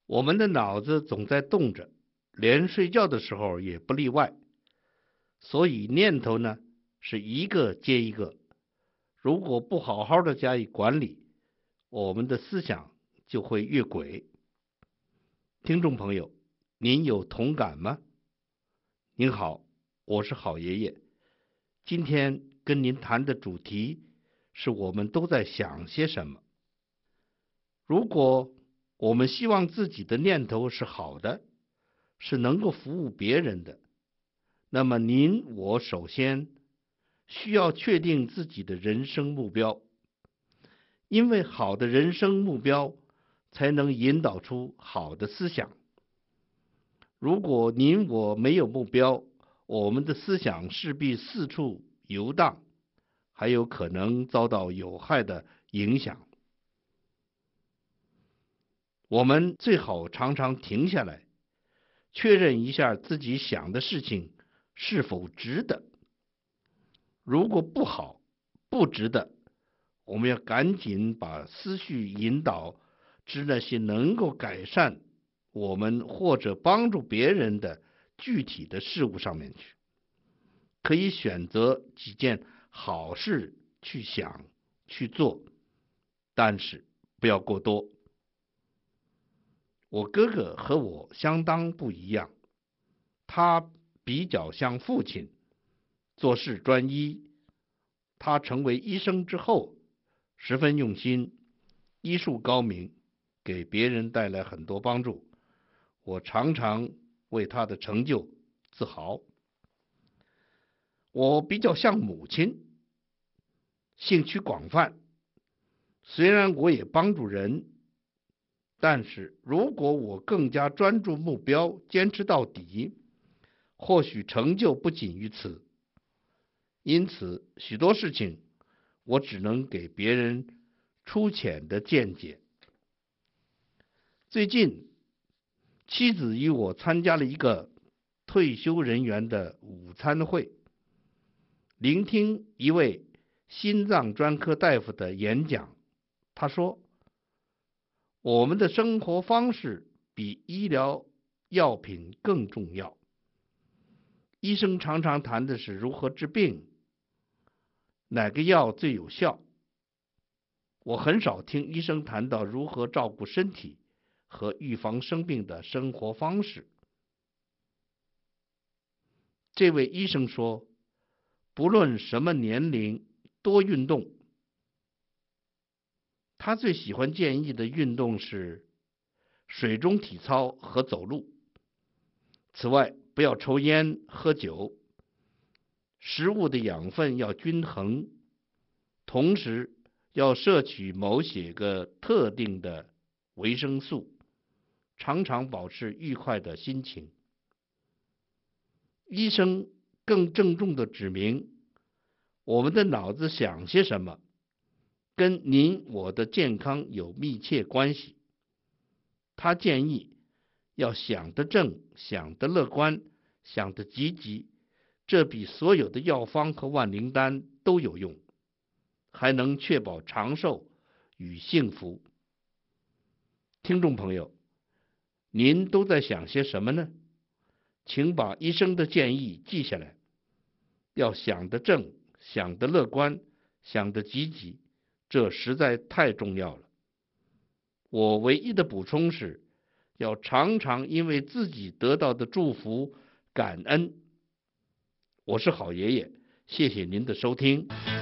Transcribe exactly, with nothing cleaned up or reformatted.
我们的脑子总在动着，连睡觉的时候也不例外。所以念头呢，是一个接一个。如果不好好的加以管理，我们的思想就会越轨。听众朋友，您有同感吗？您好，我是好爷爷。今天跟您谈的主题是我们都在想些什么。如果我们希望自己的念头是好的，是能够服务别人的，那么您我首先需要确定自己的人生目标，因为好的人生目标才能引导出好的思想。如果您我没有目标，我们的思想势必四处游荡，还有可能遭到有害的影响。我们最好常常停下来，确认一下自己想的事情是否值得。如果不好，不值得，我们要赶紧把思绪引导至那些能够改善我们或者帮助别人的具体的事物上面去。可以选择几件好事去想去做，但是不要过多。我哥哥和我相当不一样，他比较像父亲，做事专一。他成为医生之后，十分用心，医术高明，给别人带来很多帮助。我常常为他的成就自豪。我比较像母亲，兴趣广泛，虽然我也帮助人，但是如果我更加专注目标，坚持到底，或许成就不仅于此。因此许多事情我只能给别人粗浅的见解。最近妻子与我参加了一个退休人员的午餐会，聆听一位心脏专科大夫的演讲。他说，我们的生活方式比医疗药品更重要。医生常常谈的是如何治病，哪个药最有效。我很少听医生谈到如何照顾身体和预防生病的生活方式。这位医生说，不论什么年龄，多运动。他最喜欢建议的运动是水中体操和走路。此外，不要抽烟喝酒，食物的养分要均衡，同时要摄取某些个特定的维生素，常常保持愉快的心情。医生更郑重地指明，我们的脑子想些什么，跟您我的健康有密切关系。他建议要想得正，想得乐观，想得积极，这比所有的药方和万灵丹都有用，还能确保长寿与幸福。听众朋友，您都在想些什么呢？请把医生的建议记下来，要想得正，想得乐观，想得积极，这实在太重要了。我唯一的补充是，要常常因为自己得到的祝福感恩。我是好爷爷，谢谢您的收听。